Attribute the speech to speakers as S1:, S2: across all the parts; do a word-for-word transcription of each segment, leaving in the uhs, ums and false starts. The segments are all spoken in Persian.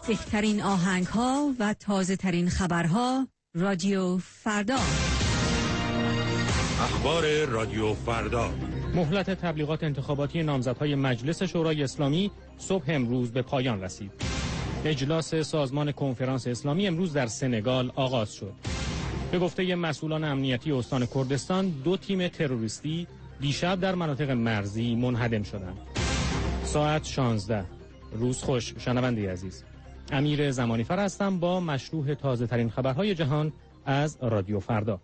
S1: بهترین آهنگ ها و تازه ترین خبرها. رادیو فردا.
S2: اخبار رادیو فردا.
S3: مهلت تبلیغات انتخاباتی نامزدهای مجلس شورای اسلامی صبح امروز به پایان رسید. اجلاس سازمان کنفرانس اسلامی امروز در سنگال آغاز شد. به گفته مسئولان امنیتی استان کردستان، دو تیم تروریستی دیشب در مناطق مرزی منهدم شدند. ساعت شانزده. روز خوش شنونده عزیز. امیر زمانی فر هستم با مشروح تازه ترین خبرهای جهان از رادیو فردا.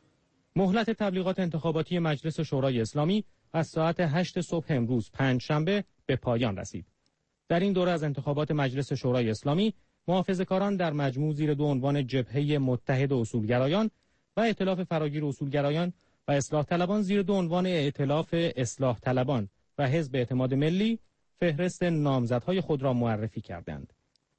S3: مهلت تبلیغات انتخاباتی مجلس شورای اسلامی از ساعت هشت صبح امروز پنجشنبه به پایان رسید. در این دوره از انتخابات مجلس شورای اسلامی، محافظه‌کاران در مجموع زیر دو عنوان جبهه متحد اصولگرایان و ائتلاف فراگیر اصولگرایان و اصلاح طلبان زیر دو عنوان ائتلاف اصلاح طلبان و حزب اعتماد ملی فهرست نامزدهای خود را معرفی کردند.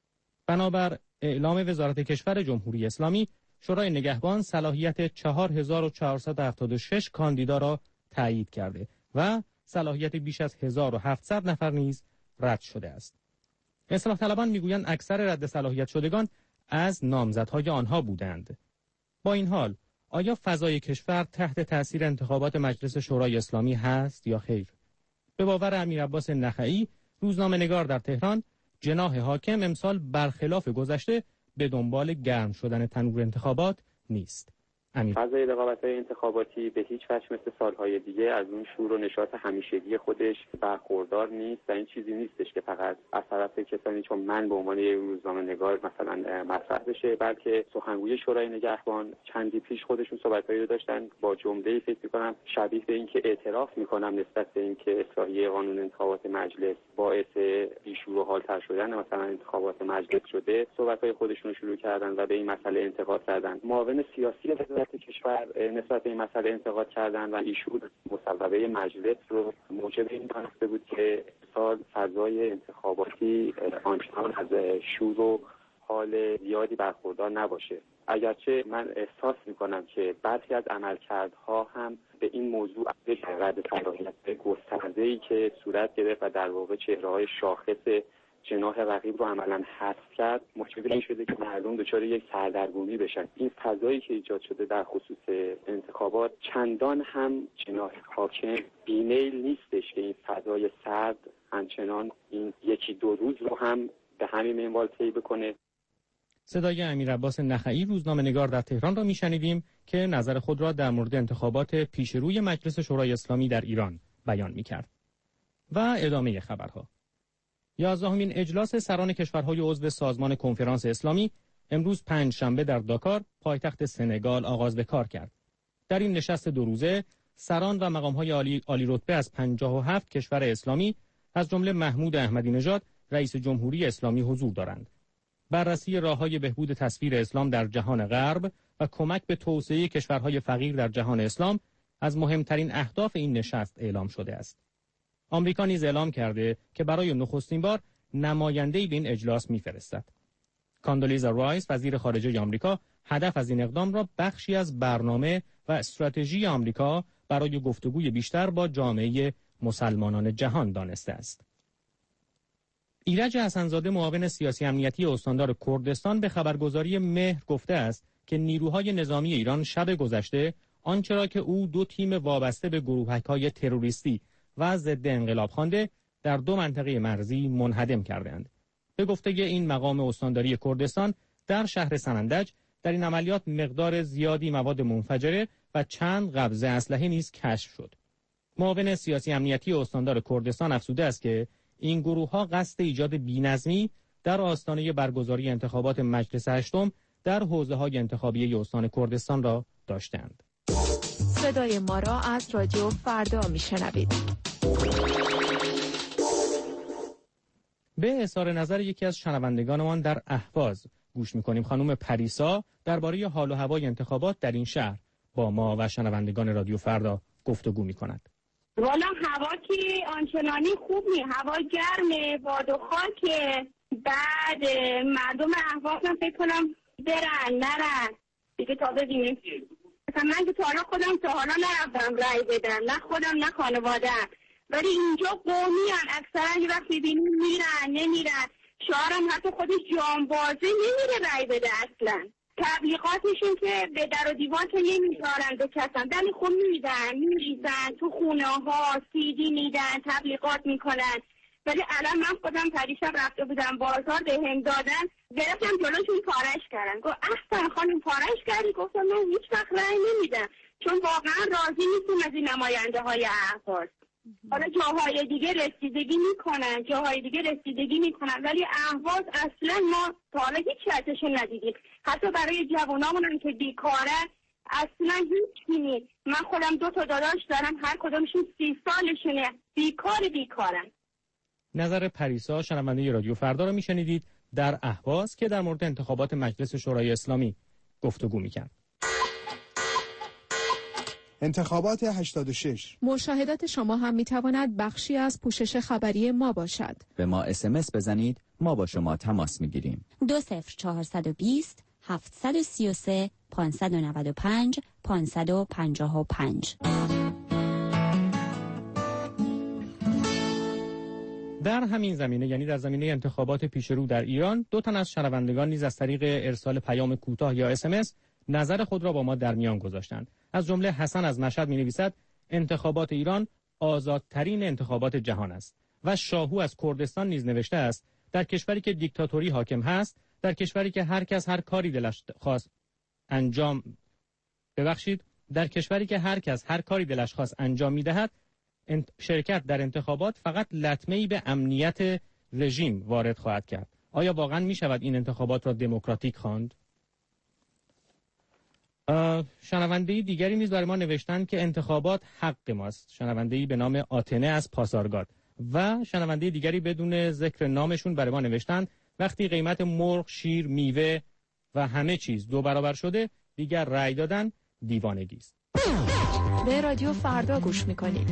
S3: بنابر اعلام وزارت کشور جمهوری اسلامی، شورای نگهبان صلاحیت چهار هزار و چهارصد و هفتاد و شش کاندیدا را تایید کرده و صلاحیت بیش از هزار و هفتصد نفر نیز رد شده است. اصلاح طلبان میگویند اکثر رد صلاحیت شدگان از نامزدهای آنها بودند. با این حال، آیا فضای کشور تحت تأثیر انتخابات مجلس شورای اسلامی هست یا خیر؟ به باور امیر عباس نخعی، روزنامه‌نگار در تهران، جناح حاکم امسال برخلاف گذشته به دنبال گرم شدن تنور انتخابات نیست.
S4: فضای رقابت‌های انتخاباتی به هیچ وجه مثل سالهای دیگه از اون شور و نشاط همیشگی خودش برخوردار نیست و این چیزی نیستش که فقط از طرف کسانی چون من به عنوان یک روزنامه‌نگار مثلا مطرح بشه، بلکه سخنگوی شورای نگهبان چندی پیش خودشون صحبت‌هایی رو داشتن با جمله‌ای فکر می‌کنم شبیه به این که اعتراف می‌کنم نسبت به این که اصلاحیه قانون انتخابات مجلس باعث بیشور و حال‌تر شدن مثلا انتخابات مجلس شده، صحبت‌های خودشون رو شروع کردن و به این مسئله انتقاد کردن. معاون سیاسی کشور نسبت به این مسئله انتقاد کردن و ایشون مصوبه مجلس رو موجب این دانسته بود که سال فضای انتخاباتی آنچنان از شور و حال زیادی برخوردار نباشه. اگرچه من احساس میکنم که برخی از عملکردها هم به این موضوع از رد صلاحیت گسترده‌ای که صورت گرفت و در واقع چهره‌های شاخص جناح رقیب رو عملاً حذف کرد، موجب این شده که مردم دچار یک سردرگمی بشن. این فضایی که ایجاد شده در خصوص انتخابات چندان هم جناح حاکم بیمیل نیستش که این فضای سرد همچنان این یکی دو روز رو هم به همین منوال طی بکنه.
S3: صدای امیر عباس نخعی، روزنامه‌نگار در تهران را میشنیدیم که نظر خود را در مورد انتخابات پیش روی مجلس شورای اسلامی در ایران بیان می‌کرد. و ادامه خبرها. یازدهمین اجلاس سران کشورهای عضو سازمان کنفرانس اسلامی امروز پنجشنبه در داکار، پایتخت سنگال آغاز به کار کرد. در این نشست دو روزه، سران و مقام‌های عالی, عالی رتبه از پنجاه و هفت کشور اسلامی از جمله محمود احمدی نژاد رئیس جمهوری اسلامی حضور دارند. بررسی راه‌های بهبود تصویر اسلام در جهان غرب و کمک به توسعه کشورهای فقیر در جهان اسلام از مهمترین اهداف این نشست اعلام شده است. آمریکا نیز اعلام کرده که برای نخستین بار نماینده‌ای به این اجلاس می‌فرستد. کاندولیزا رایس، وزیر خارجه آمریکا، هدف از این اقدام را بخشی از برنامه و استراتژی آمریکا برای گفتگوی بیشتر با جامعه مسلمانان جهان دانسته است. ایرج حسن‌زاده، معاون سیاسی امنیتی استاندار کردستان، به خبرگزاری مهر گفته است که نیروهای نظامی ایران شب گذشته آنچه را که او دو تیم وابسته به گروهک‌های تروریستی و ضد انقلاب خوانده در دو منطقه مرزی منهدم کردند. به گفته این مقام استانداری کردستان، در شهر سنندج در این عملیات مقدار زیادی مواد منفجره و چند قبضه اسلحه نیز کشف شد. معاون سیاسی امنیتی استاندار کردستان افزوده است که این گروه‌ها قصد ایجاد بی‌نظمی در آستانه برگزاری انتخابات مجلس هشتم در حوزه‌های انتخابی استان کردستان را داشتند.
S5: صدای ما را از رادیو فردا میشنوید.
S3: به اظهار نظر یکی از شنوندگانمان در اهواز گوش می‌کنیم. خانم پریسا درباره حال و هوای انتخابات در این شهر با ما و شنوندگان رادیو فردا گفتگو می‌کند.
S6: والا هوا که آنچنانی خوب نی، هوا گرمه، باد و خاکه. بعد مردم اهواز هم فکر کنم برن نرن دیگه تا ببینیم. مثلا من که تا حالا خودم تا حالا نرفتم رای بدم، نه خودم نه خانواده‌ام، ولی اینجا قومی هن اکثرا یه وقت میبینیم میرن نمیرن. شوهرم حتی خودش جانبازه نمیره رای بده اصلا. تبلیغاتشون که به در و دیوار که نمیذارن به کسان ولی خب میدن میریزن تو خونه ها، سیدی میدن، تبلیغات میکنن. ولی الان من خودم پریشب رفته بودم بازار به هم دادن، گرفتم جلوشون پارش کردن. گفت احسن خانم پارش کردی؟ گفتم من هیچ وقت رای نمیدم چون واقعا راضی نیستیم از این نماینده های اهواز. حالا جاهای دیگه رسیدگی میکنن، جاهای دیگه رسیدگی میکنن ولی اهواز اصلا ما تا حالا هیچ ازشون ندیدیم. حتی برای جوانامون که بیکارن اصلا هیچ نیست. من خودم دو تا داداش دارم، هر کدومشون سی سالشونه، بیکار بیکارن.
S3: نظر پریسا شنونده رادیو فردا رو میشنیدید در اهواز که در مورد انتخابات مجلس شورای اسلامی گفتگو میکرد.
S7: انتخابات هشتاد و شش.
S5: مشاهدات شما هم میتواند بخشی از پوشش خبری ما باشد.
S8: به ما اس ام اس بزنید، ما با شما تماس میگیریم.
S9: دو صفر چهارصد و بیست هفتصد و سی و سه پانصد و نود و پنج پانصد و پنجاه و پنج.
S3: در همین زمینه، یعنی در زمینه انتخابات پیشرو در ایران، دو تن از شنوندگان نیز از طریق ارسال پیام کوتاه یا اس ام اس نظر خود را با ما در میان گذاشتند. از جمله حسن از مشهد می‌نویسد انتخابات ایران آزادترین انتخابات جهان است و شاهو از کردستان نیز نوشته است در کشوری که دیکتاتوری حاکم هست، در کشوری که هر کس هر کاری دلش خواست انجام ببخشید در کشوری که هر کس هر کاری دلش خواست انجام می‌دهد، شرکت در انتخابات فقط لطمه‌ای به امنیت رژیم وارد خواهد کرد. آیا واقعا می‌شود این انتخابات را دموکراتیک خواند؟ شنونده دیگری نیز برای ما نوشتن که انتخابات حق ماست. شنونده‌ای به نام آتنه از پاسارگاد و شنونده دیگری بدون ذکر نامشون برای ما نوشتن وقتی قیمت مرغ، شیر، میوه و همه چیز دو برابر شده دیگر رأی دادن دیوانگی است.
S5: به رادیو فردا گوش میکنید.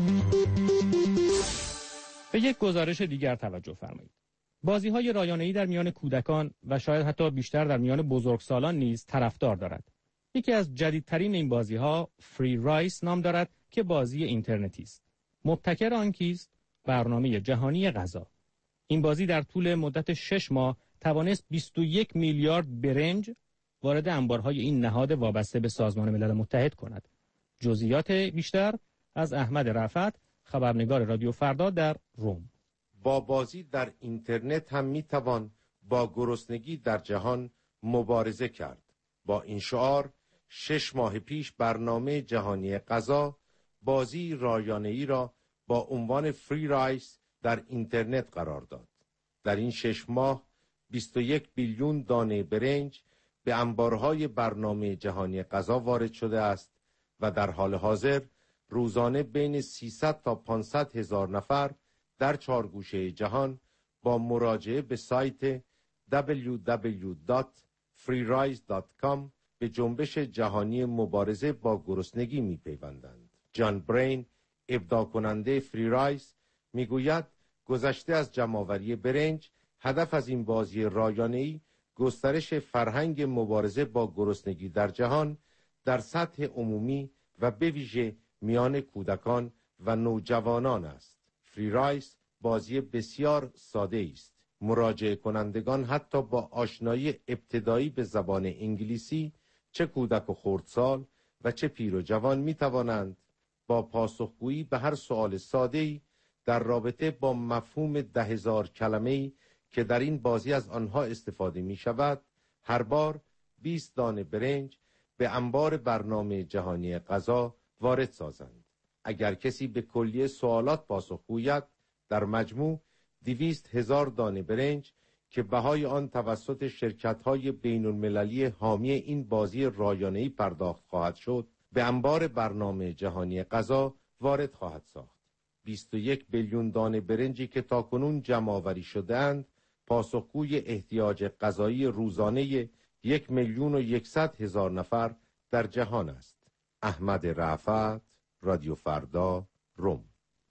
S3: به یک گزارش دیگر توجه فرمایید. بازی‌های رایانه‌ای در میان کودکان و شاید حتی بیشتر در میان بزرگسالان نیز طرفدار دارد. یکی از جدیدترین این بازی‌ها فری رایس نام دارد که بازی اینترنتی است. مبتکر آن کیست؟ برنامه جهانی غذا. این بازی در طول مدت شش ماه توانست بیست و یک میلیارد برنج وارد انبارهای این نهاد وابسته به سازمان ملل متحد کند. جزئیات بیشتر از احمد رفعت، خبرنگار رادیو فردا در روم.
S10: با بازی در اینترنت هم میتوان با گرسنگی در جهان مبارزه کرد. با این شعار شش ماه پیش برنامه جهانی غذا بازی رایانه‌ای را با عنوان فری رایس در اینترنت قرار داد. در این شش ماه بیست و یک بیلیون دانه برنج به انبارهای برنامه جهانی غذا وارد شده است و در حال حاضر روزانه بین سیصد تا پانصد هزار نفر در چهار گوشه جهان با مراجعه به سایت دبلیو دبلیو دبلیو دات فری رایس دات کام به جنبش جهانی مبارزه با گرسنگی می‌پیوندند. جان برین، ابداع کننده فری رایس، میگوید گذشته از جمع‌آوری برنج، هدف از این بازی رایانه‌ای گسترش فرهنگ مبارزه با گرسنگی در جهان در سطح عمومی و به ویژه میان کودکان و نوجوانان است. فری رایس بازی بسیار ساده است. مراجعه کنندگان حتی با آشنایی ابتدایی به زبان انگلیسی، چه کودک و خردسال و چه پیر و جوان می توانند با پاسخگویی به هر سوال ساده‌ای در رابطه با مفهوم ده هزار کلمه‌ای که در این بازی از آنها استفاده می شود، هر بار بیست دانه برنج به انبار برنامه جهانی غذا وارد سازند. اگر کسی به کلیه سوالات پاسخ گوید، در مجموع دویست هزار دانه برنج که بهای آن توسط شرکت‌های بین‌المللی حامی این بازی رایانه‌ای پرداخت خواهد شد، به انبار برنامه جهانی غذا وارد خواهد ساخت. بیست و یک بیلیون دانه برنجی که تاکنون جمع‌آوری شده‌اند، پاسخگوی احتیاج غذایی روزانه یک میلیون و یکصد هزار نفر در جهان است. احمد رفعت، رادیو فردا، روم.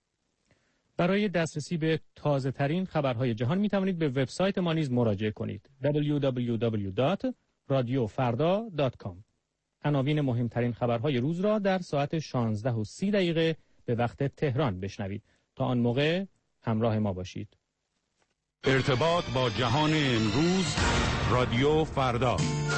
S3: برای دسترسی به تازه ترین خبرهای جهان می توانید به وبسایت ما نیز مراجعه کنید. دبلیو دبلیو دبلیو دات رادیو فردا دات کام. عناوین مهمترین خبرهای روز را در ساعت شانزده و سی دقیقه به وقت تهران بشنوید. تا آن موقع همراه ما باشید.
S2: ارتباط با جهان امروز، رادیو فردا.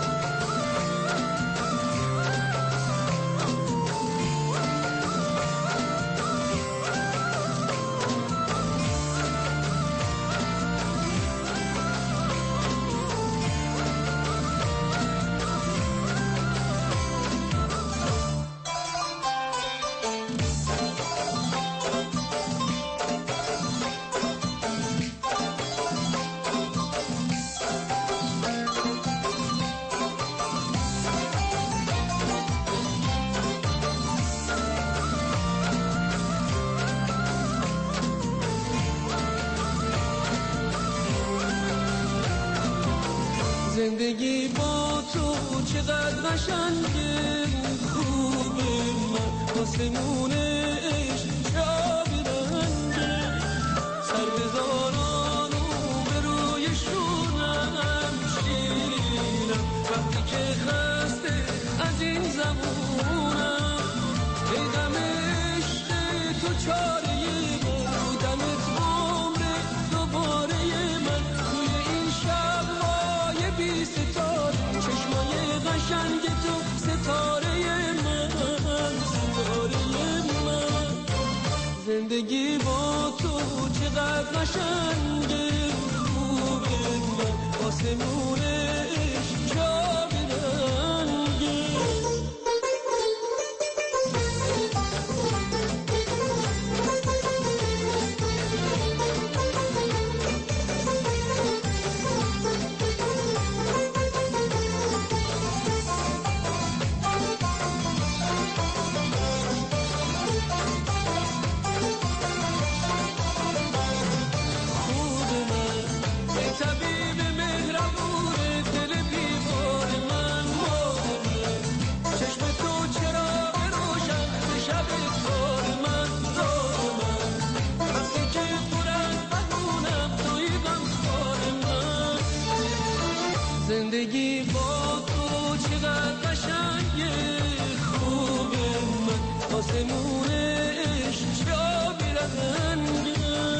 S11: زندگی با تو چقدر قشنگه، خوبه من آسمونه عشق چابی رنگه، سر بزارانو به روی شونم شیرینم، وقتی که خسته از این زمونم، ای غم عشق تو چاره من، بودمت عمر دوباره من، توی این شب بی ستاره، چشمای قشنگ تو ستاره من، ستاره من. زندگی با تو چقدر قشنگه، خوبه من آسمون عشق چابی رنگه. زندگی با تو چقدر قشنگه، خوبه من آسمون عشق چابی رنگه.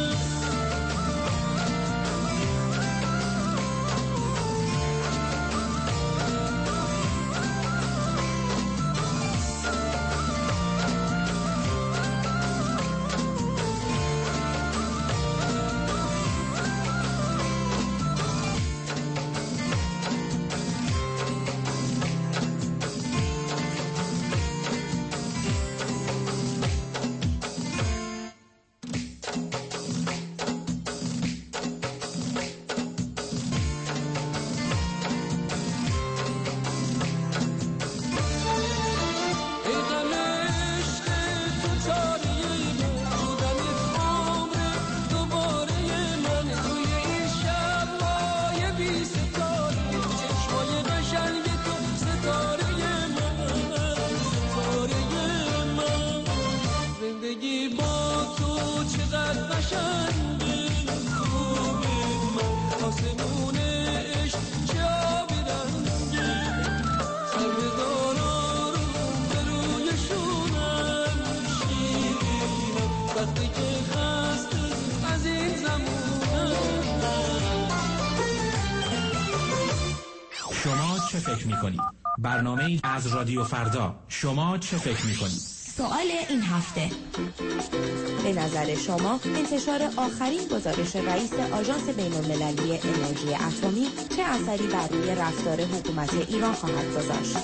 S12: شما چه فکر می‌کنید؟ برنامه از رادیو فردا. شما چه فکر می‌کنید؟
S13: سوال این هفته: به نظر شما انتشار آخرین گزارش رئیس آژانس بین‌المللی انرژی اتمی چه اثری بر روی رفتار حکومت ایران خواهد گذاشت؟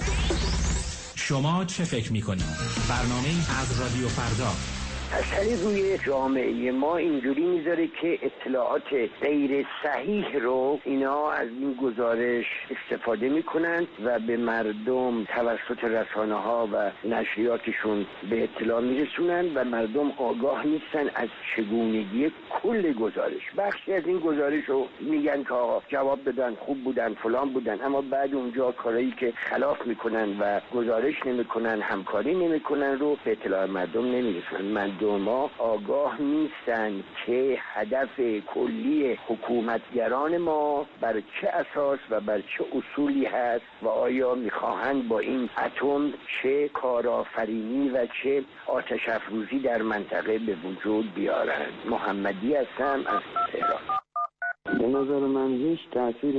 S12: شما چه فکر می‌کنید؟ برنامه از رادیو فردا.
S14: اثری روی جامعه ما اینجوری میذاره که اطلاعات غیر صحیح رو اینا از این گزارش استفاده میکنن و به مردم توسط رسانه ها و نشریاتشون به اطلاع میرسونن و مردم آگاه نیستن از چگونگی کل گزارش. بخشی از این گزارش رو میگن که آقا جواب بدن، خوب بودن، فلان بودن، اما بعد اونجا کارایی که خلاف میکنن و گزارش نمیکنن، همکاری نمیکنن رو به اطلاع مردم نمیرسونن. مردم ما آگاه نیستن که هدف کلی حکومتگران ما بر چه اساس و بر چه اصولی هست و آیا میخواهند با این اتم چه کارآفرینی و چه آتش افروزی در منطقه به وجود بیارند. محمدی هستم از تهران.
S15: نظر من هیچ تأثیری